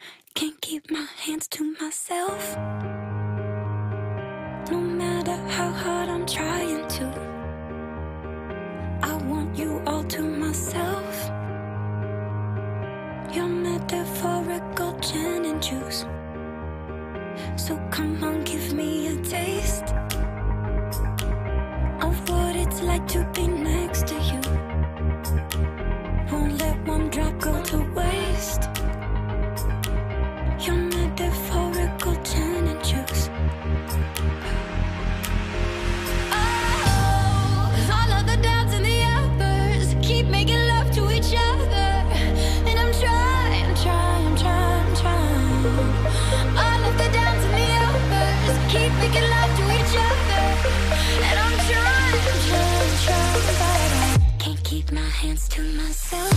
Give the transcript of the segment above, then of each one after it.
Can't keep my hands to myself. No matter how hard I'm trying to, I want you all to myself. Your metaphorical gin and juice. So come on, give me a taste of what it's like to be next to you. Won't let one drop go to waste. Your metaphorical gin and juice. Oh, 'cause all of the downs and the uppers keep making love to each other, and I'm trying. All of the downs and the uppers keep making love to each other, and I'm trying, but I can't keep my hands to myself.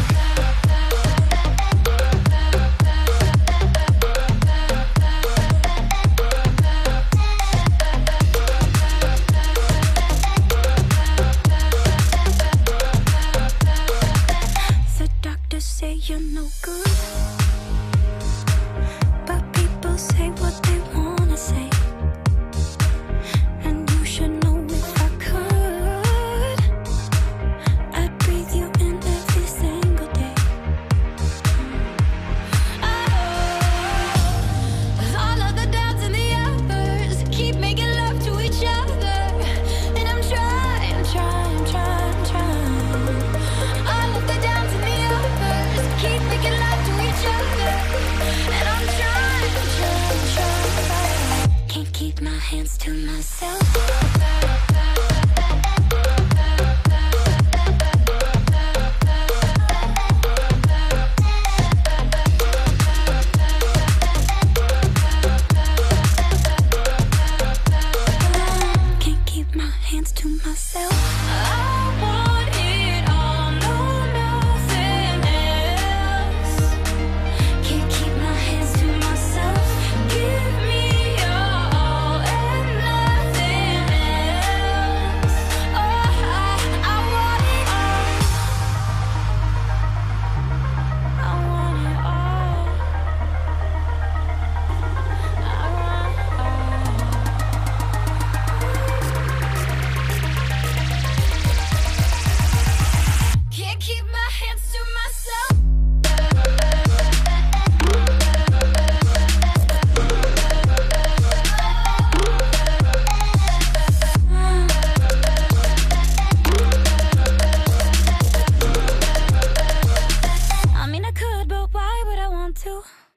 The doctors say you're no good, but people say what they wanna say. And you should know if I could, I'd breathe you in every single day. Oh, 'cause all of the downs and the uppers keep making love to each other, and I'm trying. All of the downs and the uppers keep making love to each other, and I'm trying, but I can't keep my hands to myself. Can't keep my hands to myself. I want it all, no, nothing else. Can't keep my hands to myself. Give me your all and nothing else. Oh, I want it all. I want it all. I want it all. Can't keep my hands to myself. I mean, I could, but why would I want to?